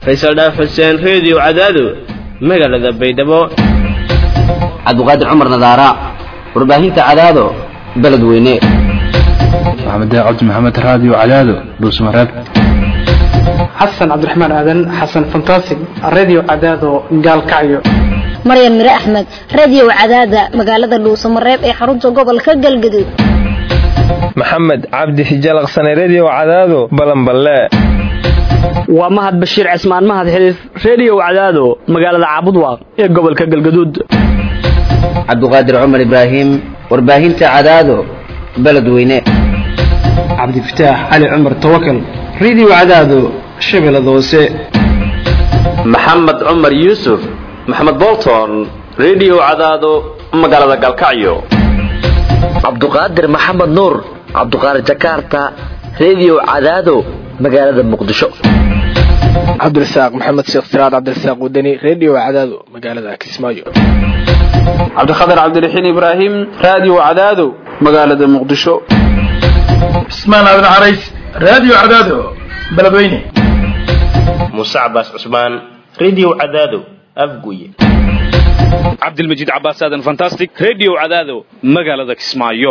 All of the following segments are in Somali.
Faisal Dhaaf Xuseen Radio Cadaado magaalada Baydhabo Cabduqaadir Cumar Nadaara warbaahinta Cadaado beledweyne Maxamed Cabdi Maxamed Radio Cadaado Dhuusmareeb Xasan Cabdiraxmaan Aadan Xasan Fantastic Radio Cadaado Gaalkacyo Maryam Mire Ahmed Radio Cadaada magaalada Dhuusmareeb ee xarunta gobolka Galgaduud Maxamed Cabdi Hijalaqsan Radio Cadaado Balanballe waa Mahad Bashiir Cismaan Mahad Xiliif Radio Cadaado magaalada Caabudwaaq ee gobolka Galgaduud Cabduqaadir Cumar Ibraahim warbaahinta Cadaado beledweyne Cabdi Fataax Ali Cumar Tawakkal Radio Cadaado Shabeellada Hoose Maxamed Cumar Yuusuf Maxamed Bolton Radio Cadaado magaalada Galkacyo Cabduqaadir Maxamed Nuur Cabduqaadir Jakarta Radio Cadaado magaalada Muqdisho Cabdirasaaq Maxamed Sheekh Siraad Cabdirasaaq Wadani Radio Cadaado magaalada Kismaayo Cabdikhadir Cabdiraxiin Ibraahim Radio Cadaado magaalada Muqdisho Ismaan Abdul Carays Radio Cadaado beledweyne Musa Abbas Usman Radio Cadaado Afguye Abdulmajid Abbas Aadan Fantastic Radio Cadaado magaalada Kismaayo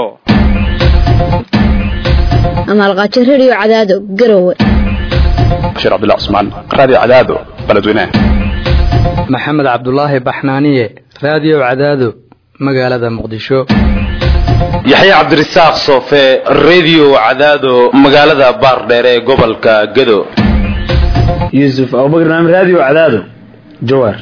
Amal Qaaji Radio Cadaado Garowe Bashir Abdullah Usman Radio Cadaado beledweyne Maxamed Cabdullaahi Baxnaaniye Radio Cadaado magaalada Muqdisho Yaxya Cabdirasaaq Soofe Radio Cadaado magaalada Baardheer ee gobolka Gado Yusuf Abubakar Radio Cadaado Jowhar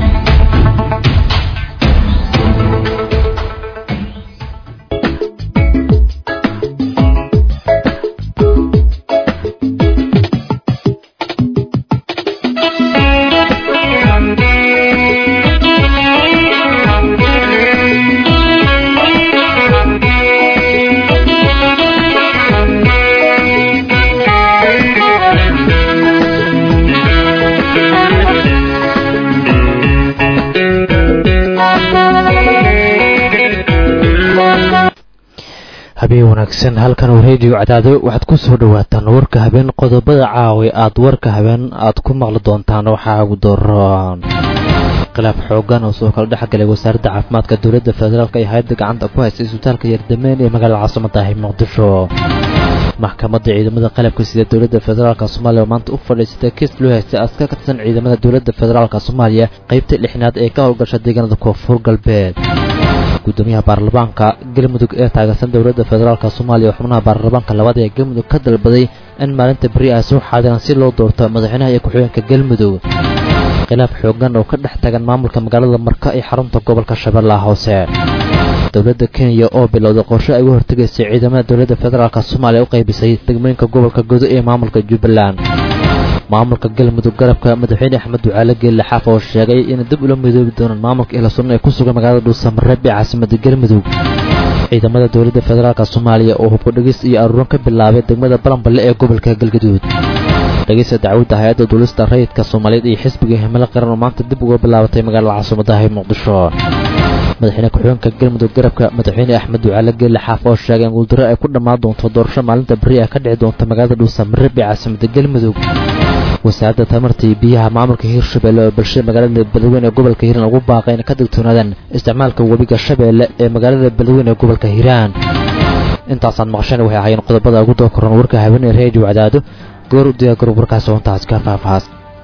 habeen wanaagsan halkan oo Radio Cadaado waxaad ku soo dhawaataan warka habeen qodobada caawi aad warka habeen aad ku maqli doontaan waxa ugu dooraan khilaaf xoogan oo soo kala dhaxgalay wasaaradda caafimaadka dawladda federaalka iyo hay'adda gacanta ku haysta isbitaalka Yardameen ee magaalada caasimadda Muqdisho maxkamadda ciidamada qalabka sida dawladda federaalka Soomaaliya maanta u fadhiisatay kiis loo haystay askar ka tirsan ciidamada dawladda federaalka Soomaaliya qaybta 6aad ee ka howlgasha deegaanada Koonfur Galbeed gudoomiyaha baarlamaanka galmudug ee taageersan dawladda federaalka Soomaaliya xubnaha baarlamaanka labaad ee galmudug ka dalbaday in maalinta bari ay soo xaadiraan si loo doorto madaxweynaha iyo ku-xigeenka galmudug khilaaf xoogan oo ka dhex tagan maamulka magaalada Marka ee xarunta gobolka Shabeellaha Hoose dawladda Kenya oo bilowday qorshe ay u hortagaysay ciidamada dawladda federaalka Soomaaliya u qaybisay degmooyinka gobolka Godo ee maamulka Jubbaland maamulka galmudug garabka madaxweyne Axmed Ducaale Geelle Xaaf oo sheegay in dib u midoobi doonaan maamulka ila sunna ee ku sugan magaalada Dhuusamareeb ee caasimadda galmudug ciidamada dawladda federaalka Soomaaliya oo hubka dhagis iyo aruurin ka bilaabay degmada Balanballe ee gobolka Galgaduud dhagista dacwadda hay'adda dawladda rayidka Soomaaliyeed iyo xisbiga himilo qaran oo maanta dib uga bilaabatay magaalada caasimadda Muqdisho madaxweyne ku-xigeenka galmudug garabka madaxweyne Axmed Ducaale Geelle Xaaf oo sheegay in guuldarro ay ku dhammaan doonto doorasho maalinta bari ay ka dhici doonto magaalada Dhuusamareeb ee caasimadda galmudug wasaaradda tamarta iyo biyaha maamulka Hirshabeelle oo bulshada magaalada Beledweyne ee gobolka Hiiraan ugu baaqay in ka digtoonaadaan isticmaalka webiga Shabeelle ee magaalada Beledweyne ee gobolka Hiiraan intaasaan maqashan waxay ahaayeen qodobada ugu dooran warka habeen ee Radio Cadaado goor u diyaar garow warkaas oo intaas ka faahfaahsan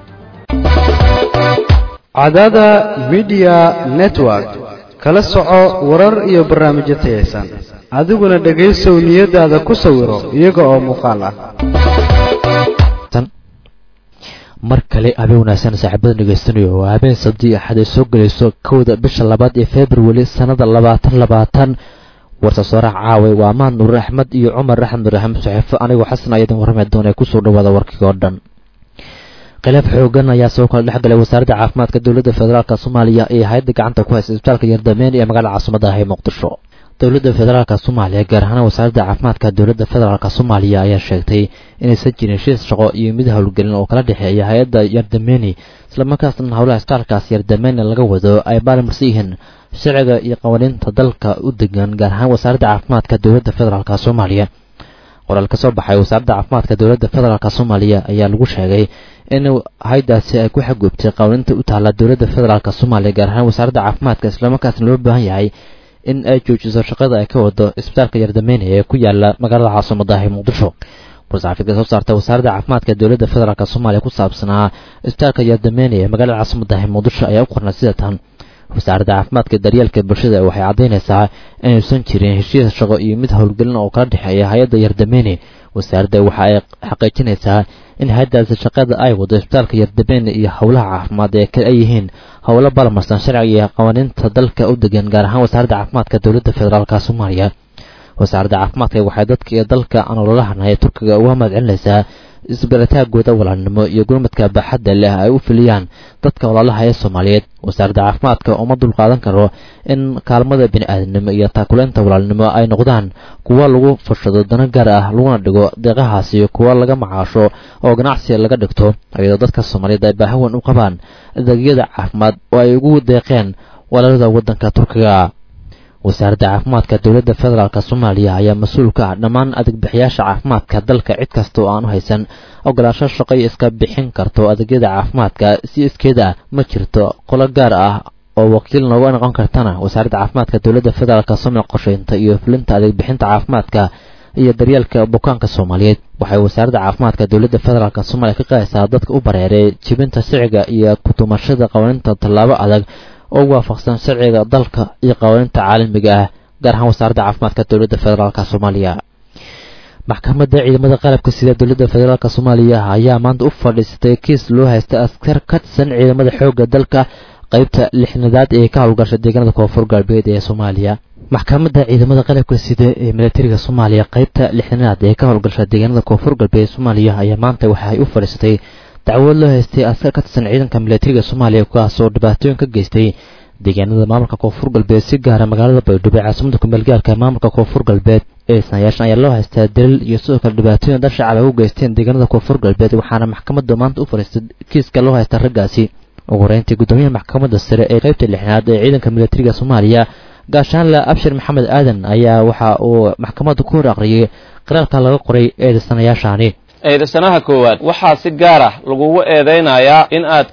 Cadaada Media Network kala soco warar iyo barnaamijyo tayeysan adiguna dhageysow niyadaada ku sawiro iyaga oo muuqaal ah mar kale habeen wanaagsan saaxiibada dhageystanayo waa habeen sabti axad ay soo galayso 1 bisha 2 ee February sanada 2020 warta soorax caawi waa Mahad Nuur Axmed iyo Cumar Axmed Raxmaan saxiifo anigu xasan ayadan warramay doonay ku soo dhawaada warkii oo dhan khilaaf xoogan ayaa soo kala dhaxgalay wasaaradda caafimaadka dawladda federaalka Soomaaliya ee hay'adda gacanta ku haysta isbitaalka Yardameen ee magaalada caasimadda Muqdisho dawladda federaalka Soomaaliya gaar ahaan wasaaradda caafimaadka dawladda federaalka Soomaaliya ayaa sheegtay inaysan jirin heshiis shaqo iyo mid hawlgelin oo kala dhaxeeya hay'adda Yardameen isla markaasna hawlaha isbitaalkaas Yardameen laga wado ay baalmarsiin sharciga iyo qawaaniinta dalka u degan gaar ahaan wasaaradda caafimaadka dawladda federaalka Soomaaliya qoraal ka soo baxay wasaaradda caafimaadka dowladda federaalk soomaaliya ayaa lagu sheegay in hay'adaasi ay ku xadgudubtay qawaaninta u taala dowladda federaalk soomaaliya gaar ahaan wasaaradda caafimaadka islamarkaasna loo baahan yahay in ay joojiso shaqada ay ka wado isbitaalka Yardameyne ee ku yaala magaalada caasimadda ah Muqdisho. Warsaafidka soo saartay wasaaradda caafimaadka dowladda federaalk soomaaliya ku saabsanaa isbitaalka Yardameyne ee magaalada caasimadda ah Muqdisho ayaa u qornay sida tan: wasaaradda caafimaadka daryeelka bulshada waxay cadeynaysaa inaysan jirin heshiis shaqo iyo mid howlgelin oo kala dhexeeya hay'adda Yardameyne. wasaaradda waxa ay xaqiijinaysaa in hay'adaasi shaqada ay wado isbitaalka Yardameyne iyo howlaha caafimaad ee kale ay yihiin howlo balmarsan sharciga iyo qawaaniinta dalka u degan gaar ahaan wasaaradda caafimaadka dowladda federaalk soomaaliya. wasaaradda caafimaadka waxay dadka iyo dalka aan ololahanay Turkiga uga mahadcelinaysaa isbarataagooda walaalnimo iyo gurmadka baaxadda leh ay u filiyaan dadka walaalaha ee Soomaaliyeed. wasaaradda caafimaadka uma dul qaadan karo in kaalmada bini'aadanimo iyo taakuleynta walaalnimo ay noqdaan kuwa lagu fashado dana gaar ah laguna dhigo deeqahaasi kuwa laga macaasho oo ganacsi laga dhigto iyadoo dadka Soomaaliyeed ay baahi weyn u qabaan adeegyada caafimaad oo ay ugu deeqeen walaalada waddanka Turkiga. wasaaradda caafimaadka dowladda federaalk soomaaliya ayaa mas'uul ka ah dhammaan adeeg-bixiyaasha caafimaadka dalka cid kasta oo aan u haysan ogolaansho shaqo iska bixin karto adeegyada caafimaadka si iskeeda ma jirto qolo gaar ah oo wakiil nooga noqon kartana wasaaradda caafimaadka dowladda federaalk soomaaliya qorsheynta iyo fulinta adeeg-bixinta caafimaadka iyo daryeelka bukaanka Soomaaliyeed. waxay wasaaradda caafimaadka dowladda federaalk soomaaliya ka qaadaysaa dadka u bareeray jibinta sharciga iyo ku tumashada qawaaniinta tallaabo adag oo waafaqsan sharciga dalka iyo qawaaniinta caalamiga ah gaar ahaan wasaaradda caafimaadka dowladda federaalk soomaaliya. maxkamadda ciidamada qalabka sida dowladda federaalk soomaaliya ayaa maanta u fadhiisatay kiis loo haysta askar ka tirsan ciidamada xoogga dalka qaybta 6aad ee ka howlgasha deegaanada koonfur galbeed ee Soomaaliya. maxkamadda ciidamada qalabka sida ee militariga Soomaaliya qaybta 6aad ee ka howlgasha deegaanada koonfur galbeed Soomaaliya ayaa maanta waxay u fadhiisatay dacwad loo haystay askar ka tirsan ciidanka militariga Soomaaliya kuwaas oo dhibaatooyin ka geystay deegaanada maamulka koonfur galbeed si gaar ah magaalada Baydhabo ee caasimadda ku meelgaarka maamulka koonfur galbeed ee sanayaashan ayaa loo haystaa dalil iyo sidoo kale dhibaatooyin dad shacab ay u geysteen deegaanada koonfur galbeed waxaana maxkamadda maanta u fadhiistay kiiska loo haysta raggaasi. ugu horeyntii gudoomiyaha maxkamadda sare ee qaybta 6aad ee ciidanka militariga Soomaaliya gaashaanle Abshir Maxamed Aadan ayaa waxa uu maxkamadda ku hor aqriyay qiraalka laga qoray eedeysanayaashani. eedeysanaha koowaad waxaa si gaar ah lagugu eedeynayaa in aad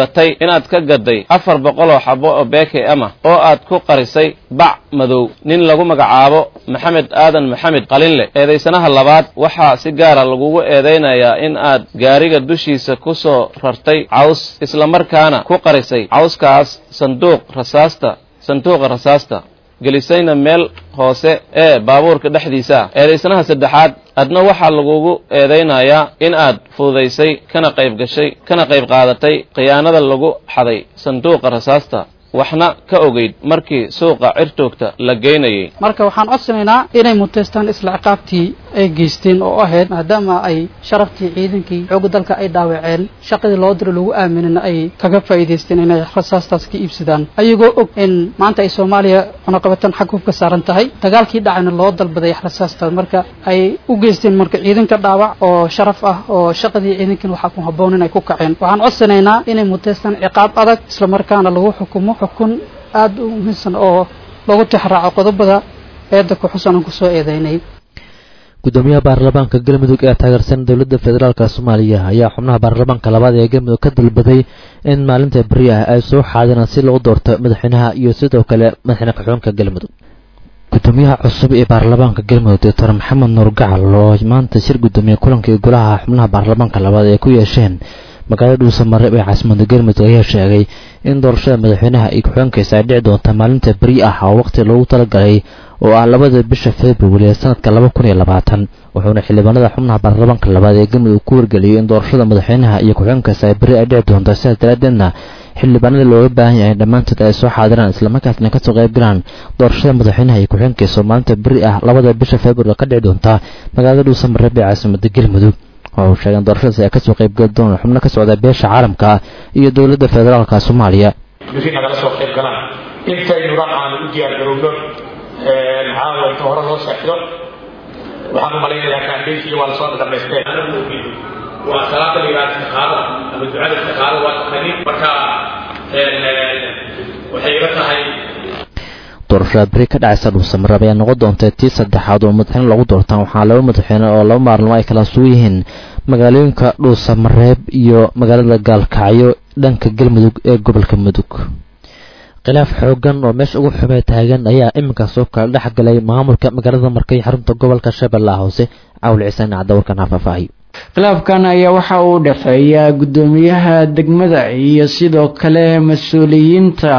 ka gaday 400 oo xabo oo beeke ama oo aad ku qarisay bac madow nin lagu magacaabo Maxamed Aadan Maxamed Qalinle. eedeysanaha labaad waxaa si gaar ah lagugu eedeynayaa in aad gaariga dushiisa ku soo rartay caws isla markaana ku qarisay cawskaas sanduuqa rasaasta gelisayna meel hoose ee baabuurka dhexdiisa. eedeysanaha saddexaad adna waxaa lagugu eedeynayaa in aad fududaysay kana qayb qaadatay khiyaanada lagu xaday sanduuqa rasaasta waxna ka ogeyd markii suuqa cirtoogta la geynayay. marka waxaan codsanaynaa inay muteystaan isla ciqaabtii ay geysteen oo ahayd maadaama ay sharaftii ciidankii xoogga dalka ay dhaawaceen shaqadii loo diro lagu aaminina ay kaga faa'iideysteen inay rasaastaas ka iibsadaan ayagoo og in maanta ay Soomaaliya cunaqabatan xag hubka saaran tahay dagaalkii dhacayna loo dalbaday rasaastaas marka ay u geysteen marka ciidanka dhaawac oo sharaf ah oo shaqadii ciidankan waxa ku haboon inay ku kaceen. waxaan codsanaynaa inay muteystaan ciqaab adag isla markaana lagu xukumo xukun aad u muhiimsan oo lagu tixraaco qodobada eedda ku xusan ku soo eedeynay. gudoomiyaha baarlamaanka galmudug ee taageersan dowladda federaalk Soomaaliya ayaa xubnaha baarlamaanka labaad ee galmudug ka dalbaday in maalinta bari ah ay soo xaadiraan si loo doorto madaxweynaha iyo sidoo kale madaxweyne ku-xigeenka galmudug. gudoomiyaha cusub ee baarlamaanka galmudug Dr. Maxamed Nuur Gacal oo maanta shir gudoomiye kulankii golaha xubnaha baarlamaanka labaad ee ku yeesheen magaalada Dhuusamareeb ee caasimadda galmudug ayaa sheegay in doorashada madaxweynaha iyo ku-xigeenkiisa ay dhici doonto maalinta bari ah oo waqti loogu talagalay oo ah 2 bisha February ee sanadka 2020 wuxuuna xildhibaanada xubnaha baarlamaanka labaad ee galmudug ku wargeliyay in doorashada madaxweynaha iyo ku-xigeenkiisa ay bari ay dhici doonto sidaas daraadeedna xildhibaanada looga baahan yahay dhammaantood ay soo xaadiraan isla markaasna ka soo qayb galaan doorashada madaxweynaha iyo ku-xigeenkiisa maalinta bari ah 2 bisha February ka dhici doonta magaalada Dhuusamareeb ee caasimadda galmudug. oo sheegan doorashada ay ka soo qayb gal doonaan xubno ka socda beesha caalamka iyo dowladda federaalka Soomaaliya. bixin naga soo qayb galaan intaynu raacaan u diyaar garowno caawa hore loo saaxido waxaan u maleynayaa kaambeyntii waa soo dhameystay waa salaada liibaadka qaada ama ducada qaada waa taqaaniin marka waxay ila tahay doorashada beri ka dhacaysa dhuusamareeb ayaa noqon doonta tii saddexaad oo madaxweyne lagu doortaan waxaa laba madaxweyne oo laba maalmo ay kala sugan yihiin magaalooyinka dhuusamareeb iyo magaalada gaalkacyo dhanka galmudug ee gobolka mudug khilaaf xoogan oo meesha ugu xumee taagan ayaa iminkaas oo kala dhex galay maamulka magaalada markay xarunta gobolka shabeellaha hoose cawl cisaan cadawarkan hafafaahiyo khilaafkan ayaa waxa uu dhexeeya gudoomiyaha degmada iyo sidoo kale mas-uuliyiinta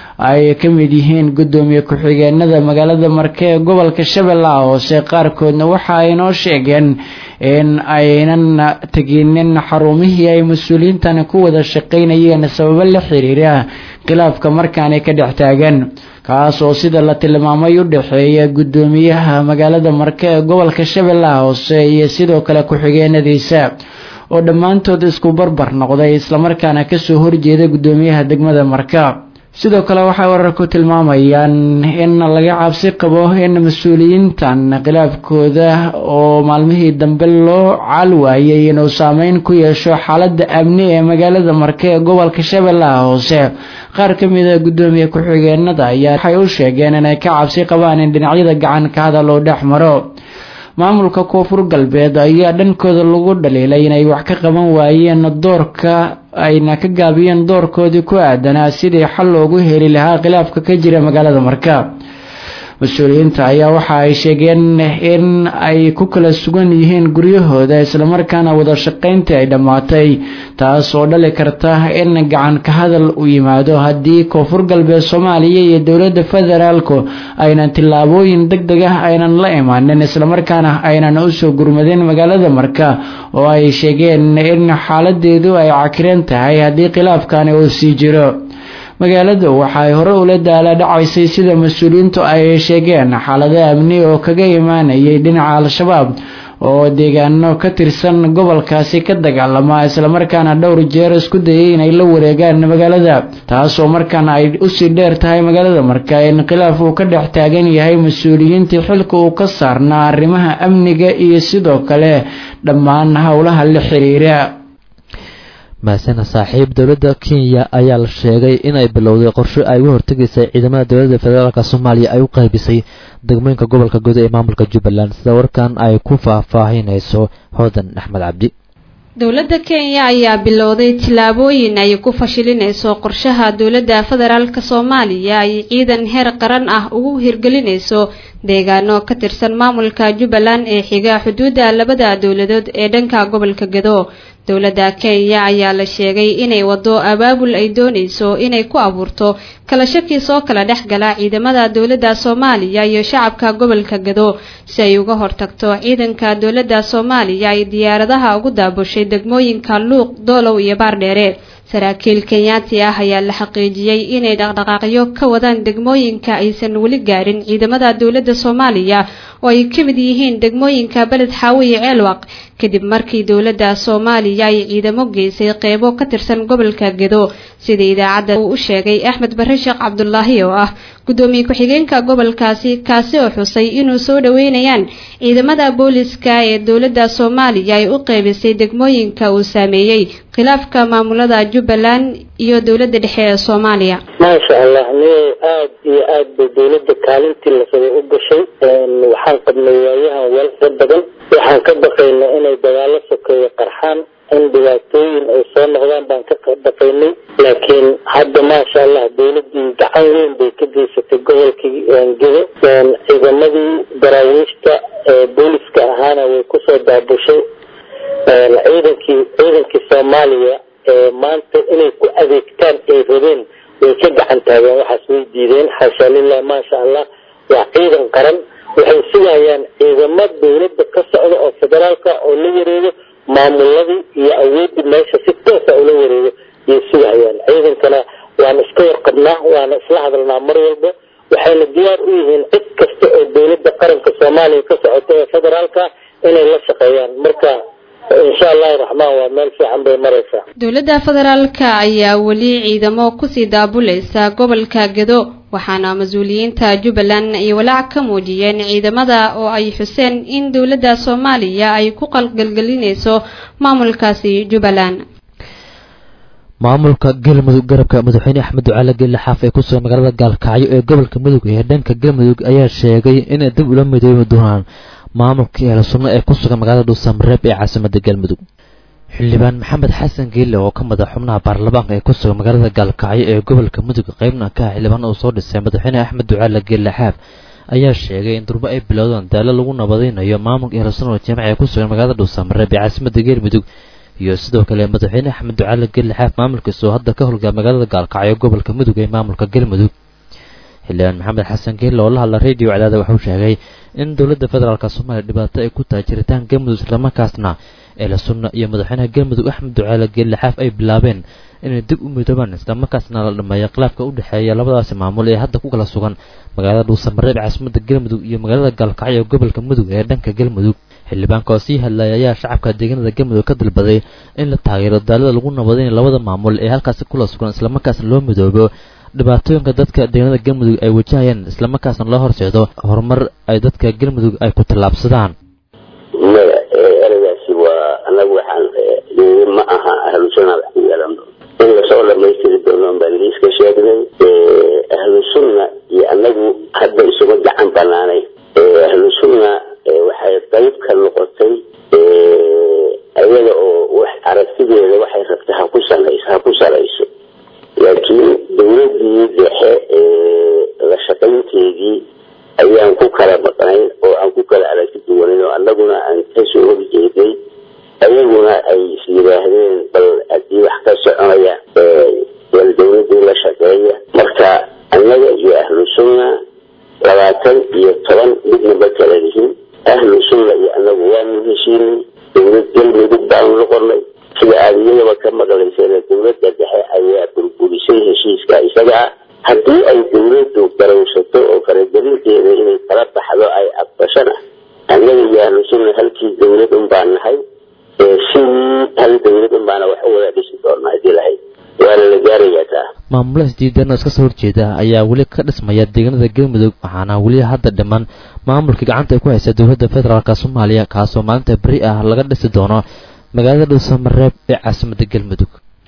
ay ka mid yihiin gudoomiye ku-xigeenada magaalada marke ee gobolka shabeellaha hoose qaarkoodna waxa ay noo sheegeen in aynan teginin xarumihii ay mas-uuliyiintani ku wada shaqaynayeen sababo la xiriira khilaafka markaanay ka dhex taagan kaas oo sida la tilmaamay u dhexeeya gudoomiyaha magaalada marke ee gobolka shabeellaha hoose iyo sidoo kale ku-xigeenadiisa oo dhammaantood isku barbar noqday islamarkaana kasoo horjeeda gudoomiyaha degmada marka sidoo kale waxay wararku tilmaamayaan in laga cabsi qabo in mas-uuliyiintan khilaafkooda oo maalmihii dambe loo caalwaayay inuu saameyn ku yeesho xaalada amni ee magaalada marke ee gobolka shabeellaha hoose qaar ka mid a gudoomiye ku-xigeenada ayaa waxay u sheegeen inay ka cabsi qabaan in dhinacyada gacan ka hadal oo dhex maro maamulka koonfur galbeed ayaa dhankooda lagu dhaliilay inay wax ka qaban waayeen doorka ayna ka gaabiyeen doorkoodii ku aadanaa sidii xal loogu heli lahaa khilaafka ka jira magaalada marka mas-uuliyiinta ayaa waxa ay sheegeen in ay ku kala sugan yihiin guryahooda islamarkaana wada shaqayntii ay dhammaatay taas oo dhali karta in gacan ka hadal u yimaado haddii koonfur galbeed soomaaliya iyo dowladda federaalku aynan tillaabooyin deg deg ah aynan la imaanin islamarkaana aynan usoo gurmadin magaalada marka oo ay sheegeen in xaaladeedu ay cakiran tahay haddii khilaafkani uu sii jiro magaalada waxay hore ula daala dhacaysay sida mas-uuliyiintu ay sheegeen xaalado amni oo kaga imaanayay dhinaca al-shabaab oo deegaano ka tirsan gobolkaasi ka dagaalama islamarkaana dhowr jeer isku dayay inay la wareegaan magaalada taasoo markaana ay usii dheer tahay magaalada marka in khilaaf uu ka dhex taagan yahay mas-uuliyiintii xilka uu ka saarnaa arrimaha amniga iyo sidoo kale dhammaan howlaha la xiriira maasina saaxiib dowladda Kenya ayaa la sheegay inay bilowday qorshe ay u hortagisay ciidamada dowladda federaalka Soomaaliya ay u qaybisay degmooyinka gobolka Guud ee maamulka Jubbaland sida warkan ay ku faahfaahinayso Hoodan Axmed Cabdi dowladda Kenya ayaa bilowday tilaabooyin ay ku fashilinayso qorshaha dowladda federaalka Soomaaliya ay ciidan heer qaran ah ugu hirgelinayso deegaano ka tirsan maamulka Jubbaland ee xiga xuduudda labada dowladood ee dhanka gobolka Gado dowladda Kenya ayaa la sheegay inay wado abaabul ay doonayso inay ku abuurto kala shaki soo kala dhaxgala ciidamada dowladda Soomaaliya iyo shacabka gobolka Gado si ay uga hortagto ciidanka dowladda Soomaaliya ay diyaaradaha ugu daabushay degmooyinka Luuq, Doolow iyo Baardheere saraakiil Kenyaati ah ayaa la xaqiijiyay inay dhaqdhaqaaqyo ka wadaan degmooyinka aysan wali gaarin ciidamada dowladda Soomaaliya oo ay ka mid yihiin degmooyinka Balad Xaawi iyo Ceelwaq kadib markii dowladda Soomaaliya ay ciidamo geysay qeybo ka tirsan gobolka Gado sida idaacadda uu u sheegay Axmed Barre Sheekh Cabdullaahi oo ah gudoomiye ku-xigeenka gobolkaasi kaasi oo xusay inuu soo dhaweynayaan ciidamada booliska ee dowladda Soomaaliya ay u qaybisay degmooyinka uu saameeyay khilaafka maamulada Jubbaland iyo dowladda dhexe ee Soomaaliya ma sha Allah aad iyo aad dowladda kaalintii la soo u gashay waxaan qabnay waayahan wal badan waxaan ka baqaynaa inay dagaalo sokeeyo qarxaan in dhibaatooyin ay soo noqdaan baan ka baqaynay laakiin hadda ma sha Allah dowladii gacan weyn bay ka geysatay gobolkii Gado ciidamadii daraawiishta booliska ahaana way ku soo daabushay ciidankii Soomaaliya maanta inay ku adeegtaan ay rabeen way ka gacan taageen waxaas way diideen xasha lillaah ma sha Allah waa ciidan qaran waxay sugayaan ciidamada dowladda ka socda oo federaalka oo la wareego maamuladii iyo awoodii meesha si toos ah ula wareego iyo sugayaan ciidankana waan iska warqabnaa waan isla hadalnaa mar walba waxayna diyaar u yihiin cid kasta oo dowladda qaranka Soomaaliya ka socota ee federaalka inay la shaqeeyaan marka insha Allah rahmaan waa meel fiican bay maraysaa dowladda federaalka ayaa wali ciidamo ku sii daabulaysa gobolka Gado waxaana mas'uuliyiinta Jubbaland ay walaac ka muujiyeen ciidamada oo ay xuseen in dowladda Soomaaliya ay ku qalgalgelinayso maamulkaasi Jubbaland maamulka galmudug garabka madaxweyne axmed ducaale geelle xaaf ee ku sugan magaalada gaalkacyo ee gobolka mudug ee dhanka galmudug ayaa sheegay inay dib ula midoobi doonaan maamulka eela sunno ee ku sugan magaalada dhuusamareeb ee caasimada galmudug xildhibaan maxamed xasan geelle oo ka madax xubnaha baarlamaanka ee ku sugan magaalada gaalkacyo ee gobolka mudug qaybna ka ah xildhibaan uu soo dhisay madaxweyne axmed ducaale geelle xaaf ayaa sheegay in durbo ay bilowdaan daallo lagu nabadaynayo maamulka eela sunno jaamaca ee ku sugan magaalada dhuusamareeb ee caasimada galmudug iyo sidoo kale madaxweyne axmed ducaale geelle xaaf maamulkiisa oo hadda ka howlgala magaalada gaalkacyo gobolka mudug ee maamulka galmudug xildhibaan maxamed xasan geelle oo la hadla radio cadaada wuxuu sheegay in dowladda federaalk soomaaliya dhibaato ay ku tahay jiritaan galmudug islamarkaasna eela sunna iyo madaxweynaha galmudug axmed ducaale geelle xaaf ay bilaabeen inay dib u midoobaan islamarkaasna la dhameeyo khilaafka u dhexeeya labadaasi maamul ee hadda ku kala sugan magaalada dhuusamareeb caasimada galmudug iyo magaalada gaalkacyo ee gobolka mudug ee dhanka galmudug xildhibaanka oo sii hadlaya ayaa shacabka deegaanada galmudug ka dalbaday in la taageero daalada lagu nabadaynayo labada maamul ee halkaasi kula sugan islamarkaasna loo midoobo dhibaatooyinka dadka deegaanada galmudug ay wajahayaan islamarkaasna loo horseedo horumar ay dadka galmudug ay ku tallaabsadaan maya ereygaasi waa anagu waxaan ma aha ahlu sunna wax ku yeelan in lasoo dhamaystiri doono baan liiska sheegnay ahlu sunna iyo anagu hadda isugu gacan banaanay ahlu sunna waxay qayb ka noqotay ayada oo wax aragtideeda waxay rabtay ha ku salayso laakiin dowladii dhexe la shaqaynteedii ayaan ku kala maqnayn oo aan ku kala aragti duwanayn oo annaguna aan kasoo horjeeday ayaguna ay is yidhaahdeen bal haddii wax ka soconaya wal dowladii la shaqeeya marka annaga iyo ahlu sunna 20 midnaba kala yihiin ahlu sunna iyo annagu waanu heshiinay dowlad galmudug baanu noqonay sida aadiyadaba ka maqlayseen dowladda dhexe ayaa burburisay heshiiska isaga haddii ay dowladdu garowsato oo faragelinteeda inay kala baxdo ay aqbashana annaga iyo ahlu sunna halkii dowlad un baan nahay hal dowlad un baana wax u wada dhisi doonaa hadii lahayd waana la gaarayaa taa maamulaha isdiidaana iska soo horjeeda ayaa weli ka dhismaya deegaanada galmudug waxaana weli hadda dhiman maamulkii gacanta ay ku haysa dowladda federaalk soomaaliya kaasoo maalinta beri ah laga dhisi doono magaalada dhuusamareeb ee caasimada galmudug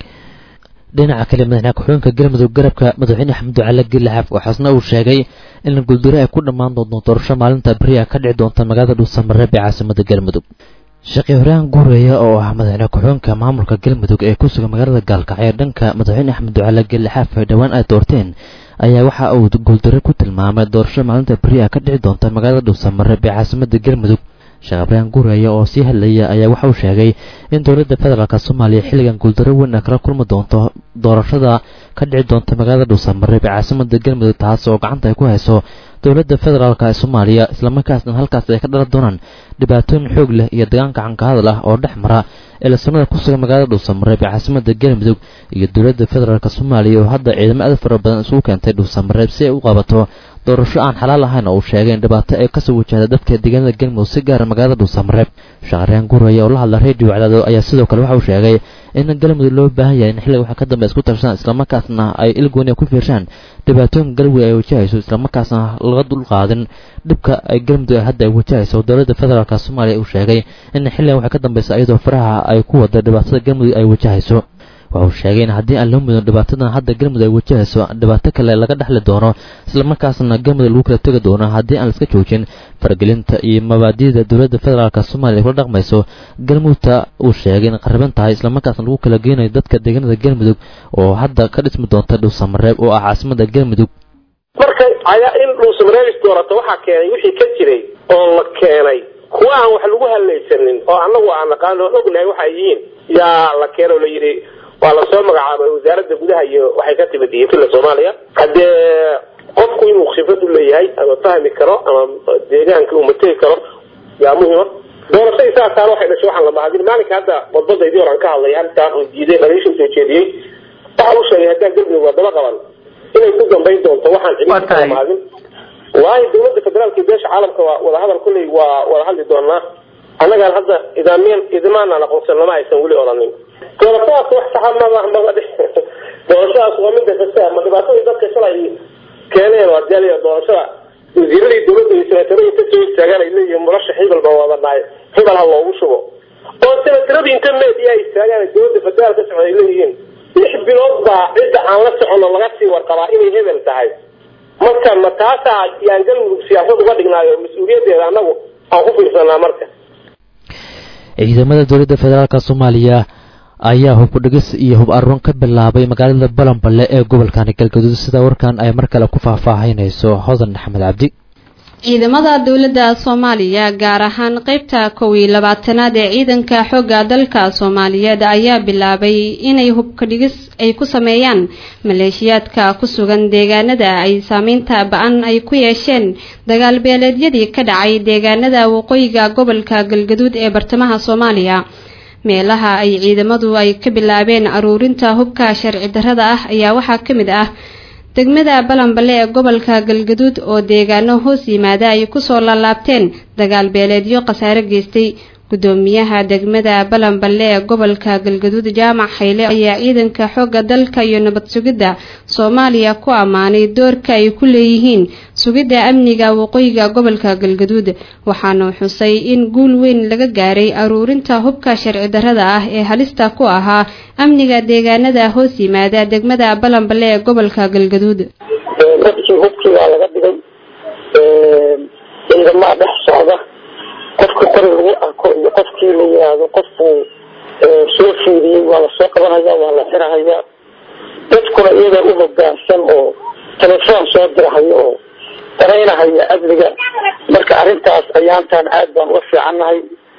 dhinaca kale madaxweyne ku-xigeenka galmudug garabka madaxweyne axmed ducaale geelle xaaf waxaasna uu sheegay in guuldaro ay ku dhammaan doonto doorasho maalinta beri ah ka dhici doonta magaalada dhuusamareeb ee caasimada galmudug sheekh ibraahim guureeye oo ah madaxweyne ku-xigeenka maamulka galmudug ee ku sugan magaalada gaalkacyo dhanka madaxweyne axmed ducaale geelle xaaf ay dhowaan ay doorteen ayaa waxa uu guuldaro ku tilmaamay doorasho maalinta beri ah ka dhici doonta magaalada dhuusamareeb ee caasimada galmudug sheekh ibraahim guureeye oo sii hadlaya ayaa waxa uu sheegay in dowladda federaalk soomaaliya xilligan guuldaro weyn ay kala kulmi doonto doorashada ka dhici doonta magaalada dhuusamareeb ee caasimada galmudug taas oo gacanta ay ku hayso dowladda federaalk ee soomaaliya islamarkaasna halkaas ay ka dhalan doonaan dhibaatooyin xoog leh iyo dagaanka cankahadal ah oo dhex mara eela sunnada ku sugan magaalada dhuusamareeb ee caasimada galmudug iyo dowladda federaalk soomaaliya oo hadda ciidamo aad fara badan isugu keentay dhuusamareeb si ay u qabato doorasho aan xalaal ahayn oo uu sheegay in dhibaato ay kasoo wajahda dadka deegaanada galmudug si gaara magaalada dhuusamareeb shaqariyaan guuraya oo la hadla radio cadaado ayaa sidoo kale waxa uu sheegay in galmudug loo baahan yahay in xilliga waxa ka dambe isku tarsadaan islamarkaasna ay ilgooni ku fiirshaan dhibaatooyinka galmudug ay wajahayso islamarkaasna laga dulqaadin dhibka ay galmudug hadda ay wajahayso dowladda federaalk soomaaliya uu sheegay in xilligan waxa ka dambeysa iyadoo faraha ay ku wada dhibaatada galmudug ay wajahayso waxa uu sheegay in haddii aan loo mudin dhibaatadan hadda galmudug ay wajahayso dhibaato kale laga dhexli doono islamarkaasna galmudug lagu kala tegi doono haddii aan laiska joojin faragelinta iyo mabaadi'da dowladda federaalk soomaaliya ay kula dhaqmayso galmudugta uu sheegay in qarriban tahay islamarkaasna lagu kala geynayo dadka deegaanada galmudug oo hadda ka dhismi doonta dhuusamareeb oo ah caasimada galmudug marka ayaa in dhuusamareeb doorato waxaa keenay wixii ka jiray oo la keenay kuwa aan wax lagu halaysanin oo annagu aan naqaan oo ognahay waxay yihiin yaa la keenay oo la yidhi waa lasoo magacaabay wasaaradda gudaha iyo waxay ka timid diyafilla soomaaliya haddee qofku inuu khibrad u leeyahay ama fahmi karo ama deegaanka uu mategi karo yaa muhiima doorashadii saasaana waxay dhashay waxaan la mahadin maalinka hadda wadbadaydii horan ka hadlay arrintaan uu diiday dhaliisha soo jeediyey waxa uu sheegay haddaan galmudug waa daba qaban inay ku dambayn doonto waxaan cidina kala mahadin waayo dowladda federaalka iyo beesha caalamka waa wadahadal kulley waa wada hadli doonaa annagaan hadda idimaanaan aqoonsan lama aysan weli oranin doorashadaas wax saxa doorashadaas waa midda kasta ma dhibaatadii dadka shalay keeneen waa jaaliya doorashada wasiiradii dowladda iyo senatarada ka soo istaagaan ay leeyihiin murashax hebel baa wadanahay hebel ha loogu shubo oo senatarada inta media ay istaagaan dowladda federaal ka socda ay leeyihiin 6 bilood baa cidda aan la socono laga sii warqabaa inay hebel tahay marka ma taasaa yaan galmudug siyaasad uga dhignaayo mas-uuliyaddeeda annagu aan ku fiirsanaa marka ciidamada dowladda federaalka Soomaaliya ayaa hub dhigis iyo hub arun ka bilaabay magaalada Balanballe ee gobolka Galgaduud sida warkan ay mar kale ku faahfaahinayso Hodan Axmed Cabdi ciidamada dawladda Soomaaliya gaar ahaan qaybta 22aad ee ciidanka xoogga dalka Soomaaliyeed ayaa bilaabay inay hubka dhigis ay ku sameeyaan maleeshiyaadka ku sugan deegaanada ay saameynta ba'an ay ku yeesheen dagaal beeleedyadii ka dhacay deegaanada waqooyiga gobolka Galgaduud ee bartamaha Soomaaliya meelaha ay ciidamadu ay ka bilaabeen aruurinta hubka sharci darrada ah ayaa waxa kamid ah degmada Balanballe ee gobolka Galgaduud oo deegaano hoos yimaada ay ku soo laabteen dagaal beeleedyo qasaare geystay gudoomiyaha degmada Balanballe ee gobolka Galgaduud Jaamac Xayle ayaa ciidanka xoogga dalka iyo nabad sugidda Soomaaliya ku amaanay doorka ay ku leeyihiin sugidda amniga waqooyiga gobolka Galgaduud waxaana xusay in guul weyn laga gaaray aruurinta hubka sharci darrada ah ee halista ku ahaa amniga deegaanada hoos yimaada degmada Balanballe ee gobolka Galgaduud dadkii hubkii waa laga dhigay ciidamada dhex socda qofka qori lagu arko iyo qofkii la yiraahdo qofku soo fiiriyay waa la soo qabanaya waa la xirahayaa dadkuna iyaga u hoggaansan oo telefoon soo dirahayo oo dareynahaya amniga marka arrintaas ayaantaan aad baan uga fiicannahay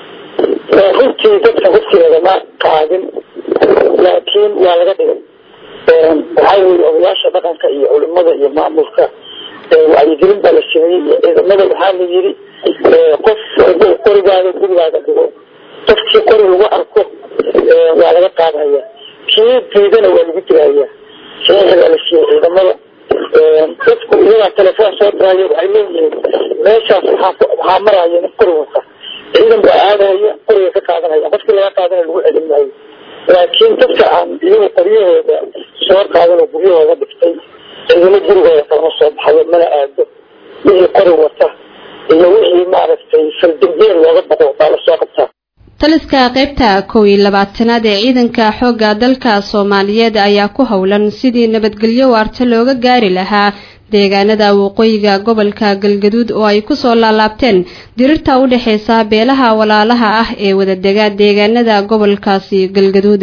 runtii dadka hubkeeda ma qaadin laakiin waa laga dhigay waxaa weeye odayaasha dhaqanka iyo culimada iyo maamulka wacyigelin baa la sameeyey iyo ciidamada waxaa la yidhi qof qorigaaga gurigaaga dhigo qofkii qori lagu arko waa laga qaadaya kii diidana waa lagu diraya saxiixdaa la siiyey ciidamada dadku iyagaa telefoon soo diraya waxay leeyihiin meeshaas waxaa maraya nin qori wata ciidan baa aadaya qoriga ka qaadanaya qofkii laga qaadana lagu celin maayo laakiin dadka aan iyagu qoryahooda soo qaadan oo guryahooda dhiftay ciidamo gurigooda kalama soo baxayo mana aado wixii qori wata iyo wixii maaragtay faldambiyeen looga baqo baa la soo qabtaa taliska qaybta 22aad ee ciidanka xoogga dalka Soomaaliyeed ayaa ku howlan sidii nabadgelyo waarta looga gaari lahaa deegaanada waqooyiga gobolka Galgaduud oo ay ku soo laabteen dirirta u dhaxaysa beelaha walaalaha ah ee wada deegaanada gobolkaasi Galgaduud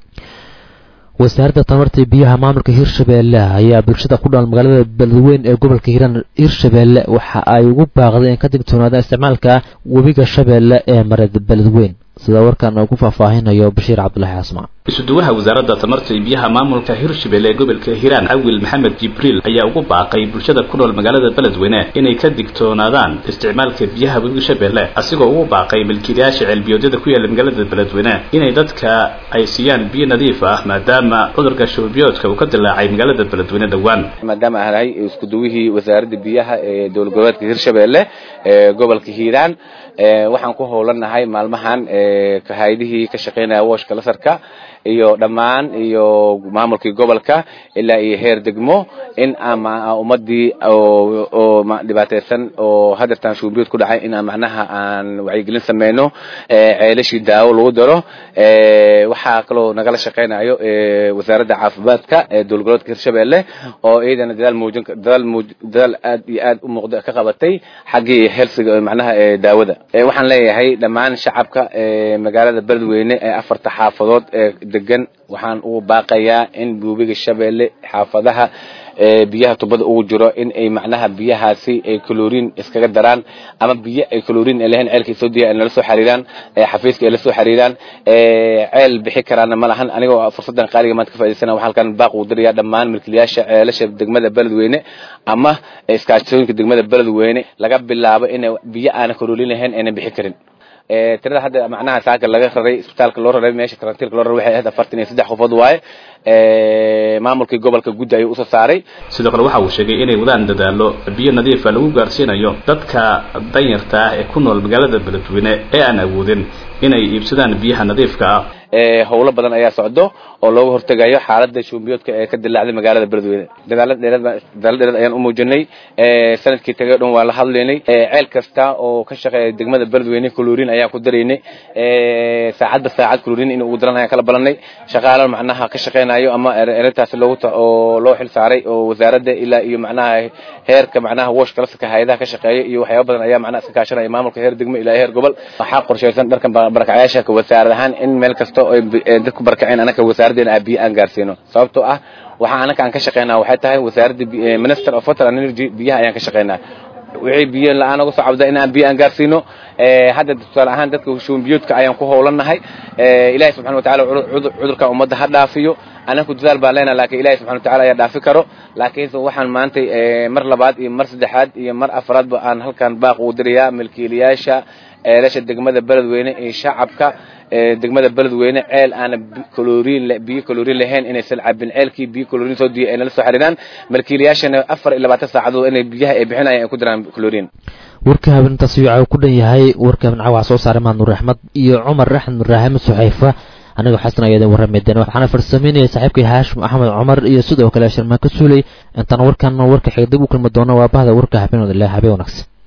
wasaaradda tamarta biyaha maamulka Hirshabeelle ayaa bulshada ku dhaal magaalada Beledweyne ee gobolka Hiiraan Hirshabeelle waxa ay ugu baaqdeen ka digtoonaada isticmaalka webiga Shabeelle ee marada Beledweyne sida warkan uu ku faahfaahinayo Bashiir Cabdullaahi Asma isuduwaha wasaaradda tamarta biyaha maamulka Hirshabeelle ee gobolka Hiiraan Awil Maxamed Jibriil ayaa ugu baaqay bulshada ku nool magaalada Beledweyne inay ka digtoonaadaan isticmaalka biyaha webiga Shabeelle asigoo ugu baaqay milkiilayaasha ceelbiyoodada ku yaala magaalada Beledweyne inay dadka ay siiyaan biyo nadiif ah maadaama cudurka shubanbiyoodka uu ka dilaacay magaalada Beledweyne dhawaan maadaama ahay iskuduwihii wasaaradda biyaha ee dowlad goboleedka Hirshabeelle ee gobolka Hiiraan waxaan ku howlanahay maalmahan hay'adihii ka shaqeynaya washka lasarka iyo dhamaan iyo maamulkii gobolka ilaa iyo heer degmo in ama ummadii oo dhibaataysan oo hadartan shubanbiyood ku dhacay in macnaha aan wacyigelin sameeyno ceelashii daawo lagu daro waxa kaloo nagala shaqeynayo wasaaradda caafimaadka ee dowlad goboleedka Hirshabeelle oo iyadana dadaal aad iyo aad u muuqda ka qabatay xaggii healthga macnaha daawada waxaan leeyahay dhamaan shacabka magaalada Beledweyne ee afarta xaafadood ee degan waxaan ugu baaqayaa in webiga Shabeelle xaafadaha biyaha tubada ugu jiro in ay macnaha biyahaasi ay chlorine iskaga daraan ama biyo ay chlorine lahayn ceelka soo diyaa in la soo xariiraan xafiiska ay la soo xariiraan ceel bixi karaan ma lahan aniga fursadan qaaliga maanta ka faa'iideysana waxaan halkan baaq u dirayaa dhamaan milkiilayaasha ceelasha degmada Beledweyne ama iskaashatooyinka degmada Beledweyne laga bilaabo in biyo aan chlorine lahayn ay bixi karin tirada hadda macnaha saaka laga raray isbitaalka loo raray meesha karantiilka loo raray waxay ahayd 43 qofood waaye maamulkii gobolka gudda ayuu u soo saaray sidoo kale waxa uu sheegay inay wadaan dadaalo biyo nadiif ah lagu gaarsiinayo dadka danyarta ah ee ku nool magaalada Beledweyne ee aan awoodin inay iibsadaan biyaha nadiifka ah howlo badan ayaa socdo oo looga hortagayo xaaladda shuumbiyoodka ee ka dilaacday magaalada beledweyne dadaalo dheeraad ayaan u muujinay sanadkii tagay dhan waa la hadlaynay ceel kasta oo ka shaqeeya degmada beledweyne chlorine ayaan ku daraynay saacadba saacad chlorine in ugu daran ayaan kala balanay shaqaalaha macnaha ka shaqeynayo ama arintaas loo xil saaray oo wasaaradda ilaa iyo macnaha heerka macnaha wash kala saka hay'adaha ka shaqeeya iyo waxyaabo badan ayaa macnaha iska kaashanaya maamulka heer degmo ilaa heer gobol waxaa qorsheysan dharkan barakacayaasha ka wasaarad ahaan in meel kasta oo dadku barakaceen anaka wasaaraddeena biyo aan gaarsiino sababtoo ah waxa anaka aan ka shaqeynaa waxay tahay wasaaradda Minister of Water and Energy biyaha ayaan ka shaqeynaa wixii biyo la'aan uga soo cabda in aan biyo aan gaarsiino hadda tusaale ahaan dadka shuumbiyoodka ayaan ku howlanahay ilaahay subxaanahu wa ta'aala cudurka ummadda ha dhaafiyo anaku dadaal baan leenahay laakiin ilaahay subxaanahu wa ta'aala ayaa dhaafi karo laakiin waxaan maanta mar labaad iyo mar saddexaad iyo mar afraad ba aan halkan baaq u dirayaa milkiilayaasha eelasha degmada beledweyne ee shacabka degmada beledweyne ceel aan biyo chlorine lahayn inaysan cabin ceelkii biyo chlorine soo diiyo ay nala soo xiriiraan milkiilayaashana 24 saacadood inay biyaha ay bixinayaan ay ku diraan chlorine warka habintaas uu ku dhan yahay warka habinca waa soo saaray Nuur Axmed iyo Cumar Raxmed Raahim Suxayfa aniga xasan ayada warameedeen waxaana farsameynay saaxiibkay Haashim Axmed Cumar iyo sidoo kale Sharma ka suulay intaan warka xigdib u kulma doono waa bahda warka habinada Ilaahay habeen wanaagsan